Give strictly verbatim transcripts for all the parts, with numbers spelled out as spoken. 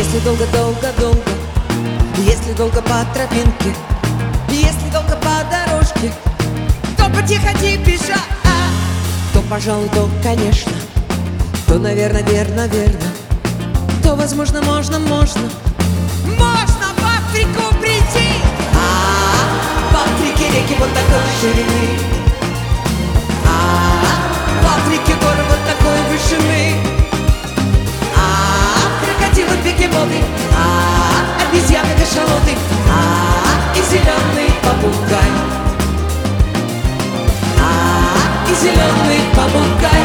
Если долго-долго-долго, если долго по тропинке, если долго по дорожке, то потихо-тихо бежать, то, пожалуй, то, конечно, то, наверное, верно, верно, то, возможно, можно, можно, можно в Африку прийти. А, в Африке реки вот такой ширины, а, в Африке горы вот такой вышины, а, крокодилы, бегемоты, а, обезьяны, кашалоты, а, и зеленый попугай, а, и зеленый попугай.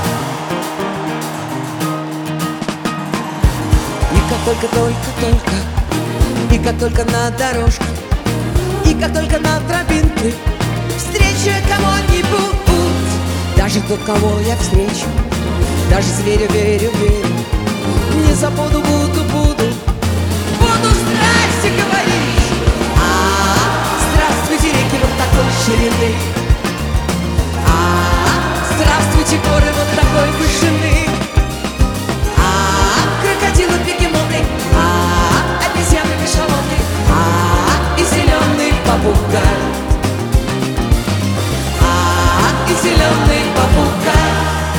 И как только-только-только, и как только на дорожке, и как только на тропинке встречу кого-нибудь, даже тот, кого я встречу, даже зверю верю, верю, не забуду, буду, буду, буду здрасте говорить. А, здравствуйте, реки вот такой ширины, а, здравствуйте, горы вот такой вышины, а, крокодилы, бегемоты, а, обезьяны, кашалоты, а, и зеленый попугай, а, и зеленый попугай.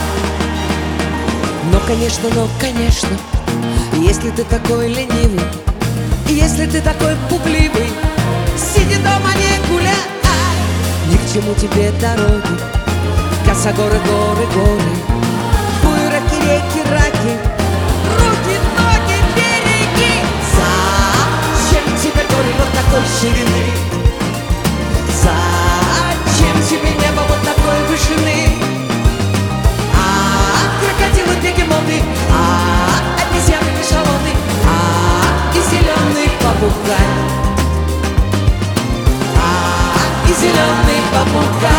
Но, конечно, но, конечно, если ты такой ленивый, если ты такой пугливый, сиди дома, не гуляй, ни к чему тебе дороги, косогоры, горы, горы, буераки, реки, раки, руки, ноги, береги. Зачем тебе горы вот такой ширины? Зачем тебе небо вот такой вышины? А, крокодилы, бегемоты, а, обезьяны, кашалоты, а, и зеленый попугай, а, и зеленый попугай.